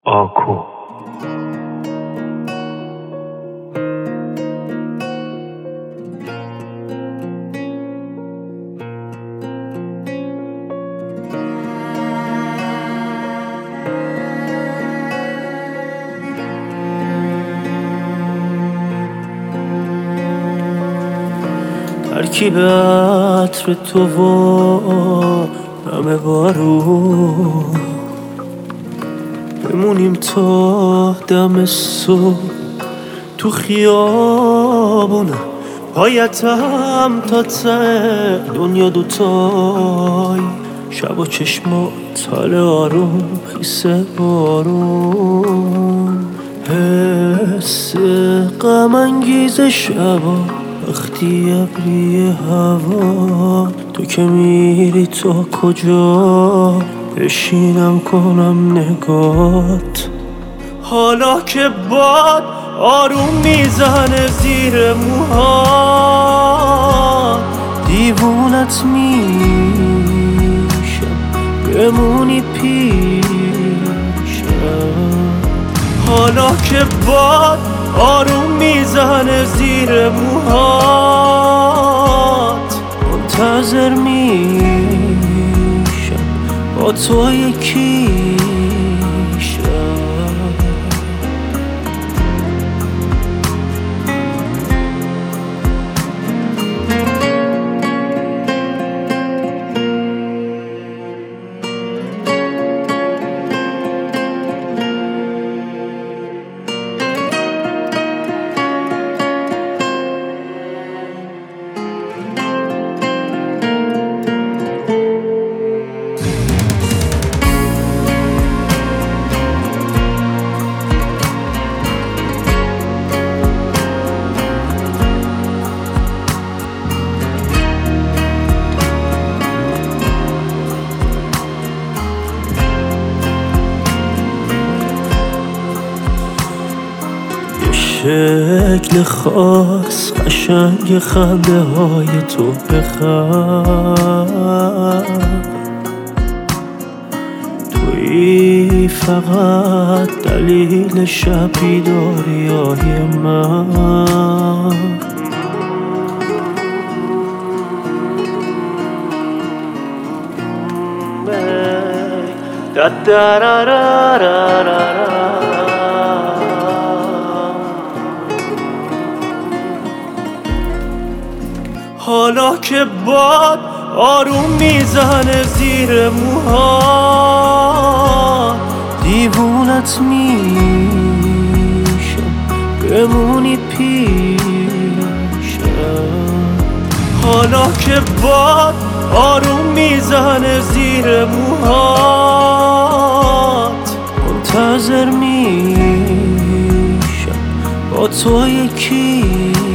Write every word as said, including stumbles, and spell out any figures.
آکو ترکیب عطر تو و نم بارون، بمونیم تا دم صبح تو خیابونه، پایتم تا ته دنیا دوتای، شب و چشمات حال آروم خیسه بارون، حس غم انگیز شبا وقتی ابری هوا، تو که میری تا کجا بشینم کنم نگات، حالا که باد آروم میزنه زیر موها، دیوونت میشم بمونی پیشم، حالا که باد آروم میزنه زیر موهات، منتظر میشم با تو یکی شم. شکل خاص قشنگ خنده های تو بخند، توی فقط دلیل شب بیداری های من، دا دا را را را را. حالا که باد آروم میزنه زیر موها، دیوونت میشم بمونی پیشم، حالا که باد آروم میزنه زیر موهات، منتظر میشم با تو یکی